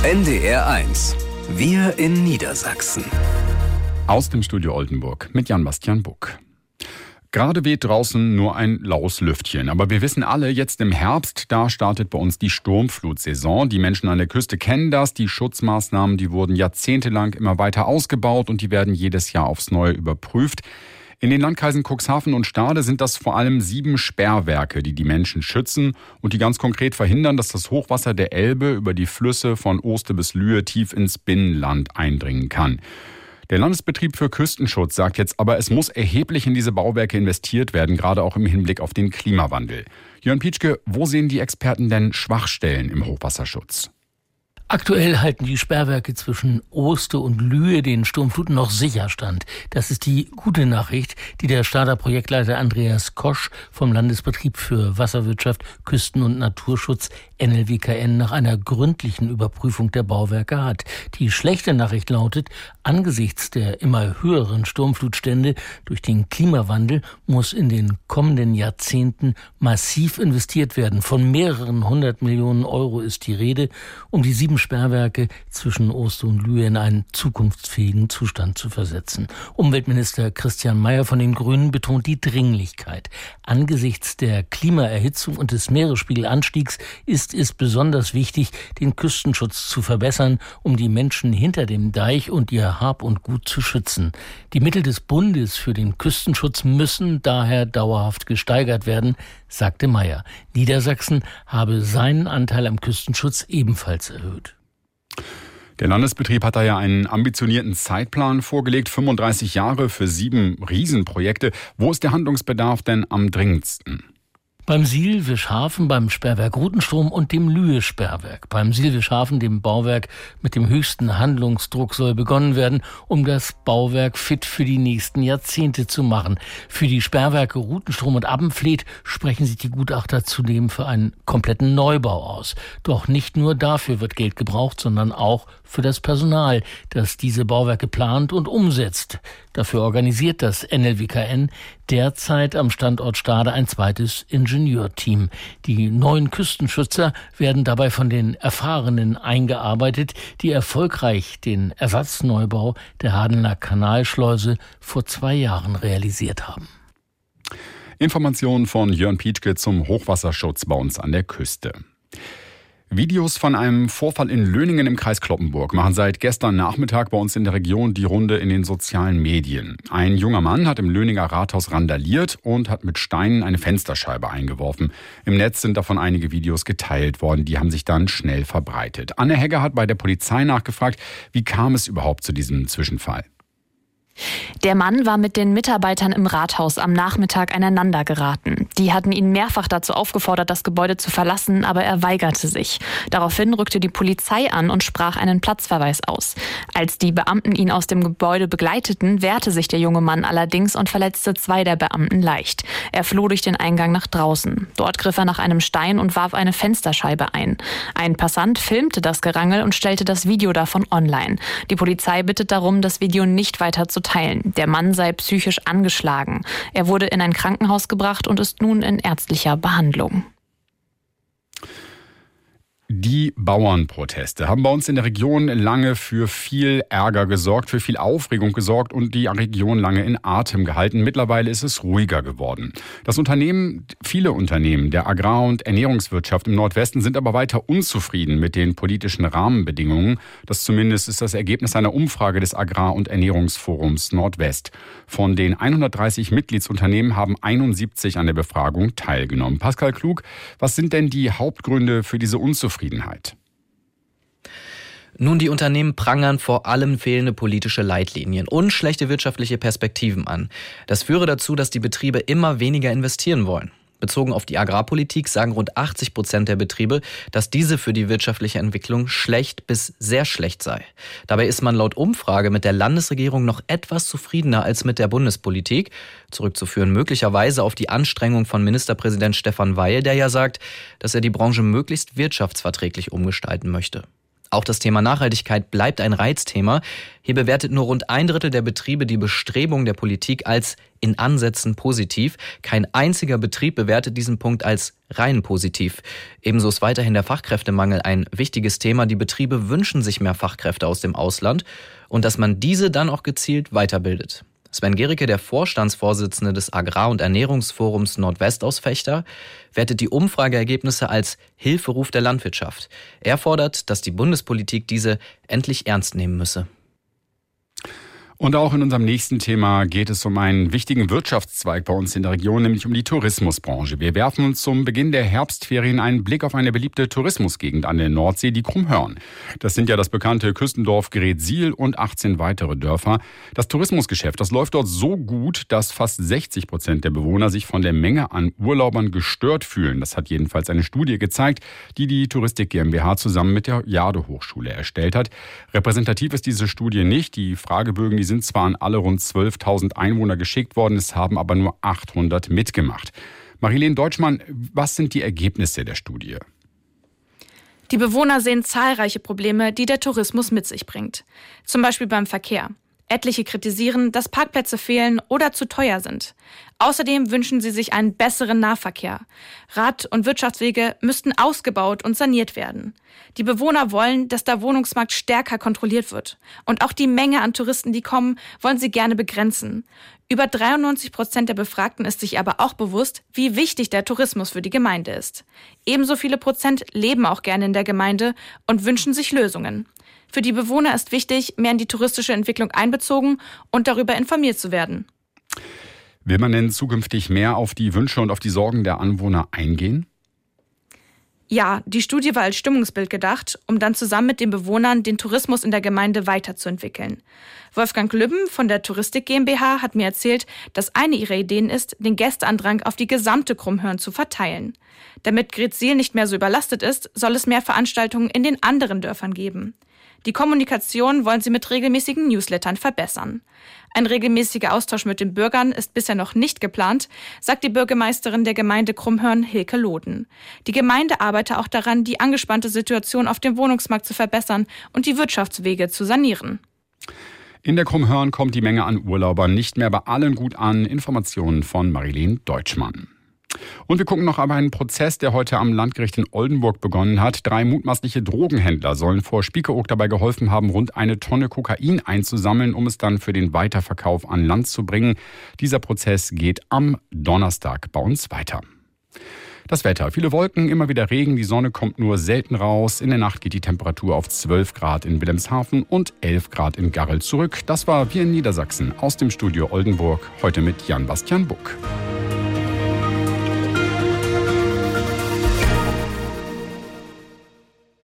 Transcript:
NDR 1. Wir in Niedersachsen. Aus dem Studio Oldenburg mit Jan-Bastian Buck. Gerade weht draußen nur ein laues Lüftchen. Aber wir wissen alle, jetzt im Herbst, da startet bei uns die Sturmflutsaison. Die Menschen an der Küste kennen das. Die Schutzmaßnahmen, die wurden jahrzehntelang immer weiter ausgebaut und die werden jedes Jahr aufs Neue überprüft. In den Landkreisen Cuxhaven und Stade sind das vor allem 7 Sperrwerke, die die Menschen schützen und die ganz konkret verhindern, dass das Hochwasser der Elbe über die Flüsse von Oste bis Lühe tief ins Binnenland eindringen kann. Der Landesbetrieb für Küstenschutz sagt jetzt aber, es muss erheblich in diese Bauwerke investiert werden, gerade auch im Hinblick auf den Klimawandel. Jörn Pietschke, wo sehen die Experten denn Schwachstellen im Hochwasserschutz? Aktuell halten die Sperrwerke zwischen Oste und Lühe den Sturmfluten noch sicher stand. Das ist die gute Nachricht, die der Stader Projektleiter Andreas Kosch vom Landesbetrieb für Wasserwirtschaft, Küsten- und Naturschutz NLWKN nach einer gründlichen Überprüfung der Bauwerke hat. Die schlechte Nachricht lautet, angesichts der immer höheren Sturmflutstände durch den Klimawandel muss in den kommenden Jahrzehnten massiv investiert werden. Von mehreren 100 Millionen Euro ist die Rede, um die 7 Sperrwerke zwischen Oste und Lühe in einen zukunftsfähigen Zustand zu versetzen. Umweltminister Christian Mayer von den Grünen betont die Dringlichkeit. Angesichts der Klimaerhitzung und des Meeresspiegelanstiegs ist es besonders wichtig, den Küstenschutz zu verbessern, um die Menschen hinter dem Deich und ihr Hab und Gut zu schützen. Die Mittel des Bundes für den Küstenschutz müssen daher dauerhaft gesteigert werden, sagte Mayer. Niedersachsen habe seinen Anteil am Küstenschutz ebenfalls erhöht. Der Landesbetrieb hat da ja einen ambitionierten Zeitplan vorgelegt, 35 Jahre für 7 Riesenprojekte. Wo ist der Handlungsbedarf denn am dringendsten? Beim Sielwischhafen, beim Sperrwerk Rutenstrom und dem Lühe-Sperrwerk. Beim Sielwischhafen, dem Bauwerk mit dem höchsten Handlungsdruck, soll begonnen werden, um das Bauwerk fit für die nächsten Jahrzehnte zu machen. Für die Sperrwerke Rutenstrom und Abbenfleet sprechen sich die Gutachter zudem für einen kompletten Neubau aus. Doch nicht nur dafür wird Geld gebraucht, sondern auch für das Personal, das diese Bauwerke plant und umsetzt. Dafür organisiert das NLWKN derzeit am Standort Stade ein zweites Ingenieurteam. Die neuen Küstenschützer werden dabei von den Erfahrenen eingearbeitet, die erfolgreich den Ersatzneubau der Hadener Kanalschleuse vor 2 Jahren realisiert haben. Informationen von Jörn Pietschke zum Hochwasserschutz bei uns an der Küste. Videos von einem Vorfall in Löningen im Kreis Cloppenburg machen seit gestern Nachmittag bei uns in der Region die Runde in den sozialen Medien. Ein junger Mann hat im Löninger Rathaus randaliert und hat mit Steinen eine Fensterscheibe eingeworfen. Im Netz sind davon einige Videos geteilt worden, die haben sich dann schnell verbreitet. Anne Hegger hat bei der Polizei nachgefragt, wie kam es überhaupt zu diesem Zwischenfall? Der Mann war mit den Mitarbeitern im Rathaus am Nachmittag aneinander geraten. Die hatten ihn mehrfach dazu aufgefordert, das Gebäude zu verlassen, aber er weigerte sich. Daraufhin rückte die Polizei an und sprach einen Platzverweis aus. Als die Beamten ihn aus dem Gebäude begleiteten, wehrte sich der junge Mann allerdings und verletzte 2 der Beamten leicht. Er floh durch den Eingang nach draußen. Dort griff er nach einem Stein und warf eine Fensterscheibe ein. Ein Passant filmte das Gerangel und stellte das Video davon online. Die Polizei bittet darum, das Video nicht weiter zu teilen. Der Mann sei psychisch angeschlagen. Er wurde in ein Krankenhaus gebracht und ist nun in ärztlicher Behandlung. Die Bauernproteste haben bei uns in der Region lange für viel Ärger gesorgt, für viel Aufregung gesorgt und die Region lange in Atem gehalten. Mittlerweile ist es ruhiger geworden. Viele Unternehmen der Agrar- und Ernährungswirtschaft im Nordwesten sind aber weiter unzufrieden mit den politischen Rahmenbedingungen. Das zumindest ist das Ergebnis einer Umfrage des Agrar- und Ernährungsforums Nordwest. Von den 130 Mitgliedsunternehmen haben 71 an der Befragung teilgenommen. Pascal Klug, was sind denn die Hauptgründe für diese Unzufriedenheit? Nun, die Unternehmen prangern vor allem fehlende politische Leitlinien und schlechte wirtschaftliche Perspektiven an. Das führe dazu, dass die Betriebe immer weniger investieren wollen. Bezogen auf die Agrarpolitik sagen rund 80% der Betriebe, dass diese für die wirtschaftliche Entwicklung schlecht bis sehr schlecht sei. Dabei ist man laut Umfrage mit der Landesregierung noch etwas zufriedener als mit der Bundespolitik. Zurückzuführen möglicherweise auf die Anstrengung von Ministerpräsident Stefan Weil, der ja sagt, dass er die Branche möglichst wirtschaftsverträglich umgestalten möchte. Auch das Thema Nachhaltigkeit bleibt ein Reizthema. Hier bewertet nur rund 1/3 der Betriebe die Bestrebungen der Politik als in Ansätzen positiv. Kein einziger Betrieb bewertet diesen Punkt als rein positiv. Ebenso ist weiterhin der Fachkräftemangel ein wichtiges Thema. Die Betriebe wünschen sich mehr Fachkräfte aus dem Ausland und dass man diese dann auch gezielt weiterbildet. Sven Gericke, der Vorstandsvorsitzende des Agrar- und Ernährungsforums Nordwest aus Vechta, wertet die Umfrageergebnisse als Hilferuf der Landwirtschaft. Er fordert, dass die Bundespolitik diese endlich ernst nehmen müsse. Und auch in unserem nächsten Thema geht es um einen wichtigen Wirtschaftszweig bei uns in der Region, nämlich um die Tourismusbranche. Wir werfen uns zum Beginn der Herbstferien einen Blick auf eine beliebte Tourismusgegend an der Nordsee, die Krummhörn. Das sind ja das bekannte Küstendorf Greetsiel und 18 weitere Dörfer. Das Tourismusgeschäft, das läuft dort so gut, dass fast 60% der Bewohner sich von der Menge an Urlaubern gestört fühlen. Das hat jedenfalls eine Studie gezeigt, die die Touristik GmbH zusammen mit der Jade-Hochschule erstellt hat. Repräsentativ ist diese Studie nicht. Die Fragebögen, die sind zwar an alle rund 12.000 Einwohner geschickt worden, es haben aber nur 800 mitgemacht. Marilene Deutschmann, was sind die Ergebnisse der Studie? Die Bewohner sehen zahlreiche Probleme, die der Tourismus mit sich bringt. Zum Beispiel beim Verkehr. Etliche kritisieren, dass Parkplätze fehlen oder zu teuer sind. Außerdem wünschen sie sich einen besseren Nahverkehr. Rad- und Wirtschaftswege müssten ausgebaut und saniert werden. Die Bewohner wollen, dass der Wohnungsmarkt stärker kontrolliert wird. Und auch die Menge an Touristen, die kommen, wollen sie gerne begrenzen. Über 93% der Befragten ist sich aber auch bewusst, wie wichtig der Tourismus für die Gemeinde ist. Ebenso viele Prozent leben auch gerne in der Gemeinde und wünschen sich Lösungen. Für die Bewohner ist wichtig, mehr in die touristische Entwicklung einbezogen und darüber informiert zu werden. Will man denn zukünftig mehr auf die Wünsche und auf die Sorgen der Anwohner eingehen? Ja, die Studie war als Stimmungsbild gedacht, um dann zusammen mit den Bewohnern den Tourismus in der Gemeinde weiterzuentwickeln. Wolfgang Lübben von der Touristik GmbH hat mir erzählt, dass eine ihrer Ideen ist, den Gästeandrang auf die gesamte Krummhörn zu verteilen. Damit Greetsiel nicht mehr so überlastet ist, soll es mehr Veranstaltungen in den anderen Dörfern geben. Die Kommunikation wollen sie mit regelmäßigen Newslettern verbessern. Ein regelmäßiger Austausch mit den Bürgern ist bisher noch nicht geplant, sagt die Bürgermeisterin der Gemeinde Krummhörn, Hilke Loden. Die Gemeinde arbeite auch daran, die angespannte Situation auf dem Wohnungsmarkt zu verbessern und die Wirtschaftswege zu sanieren. In der Krummhörn kommt die Menge an Urlaubern nicht mehr bei allen gut an. Informationen von Marilene Deutschmann. Und wir gucken noch auf einen Prozess, der heute am Landgericht in Oldenburg begonnen hat. 3 mutmaßliche Drogenhändler sollen vor Spiekeroog dabei geholfen haben, rund 1 Tonne Kokain einzusammeln, um es dann für den Weiterverkauf an Land zu bringen. Dieser Prozess geht am Donnerstag bei uns weiter. Das Wetter. Viele Wolken, immer wieder Regen, die Sonne kommt nur selten raus. In der Nacht geht die Temperatur auf 12 Grad in Wilhelmshaven und 11 Grad in Garrel zurück. Das war Wir in Niedersachsen aus dem Studio Oldenburg, heute mit Jan Bastian Buck.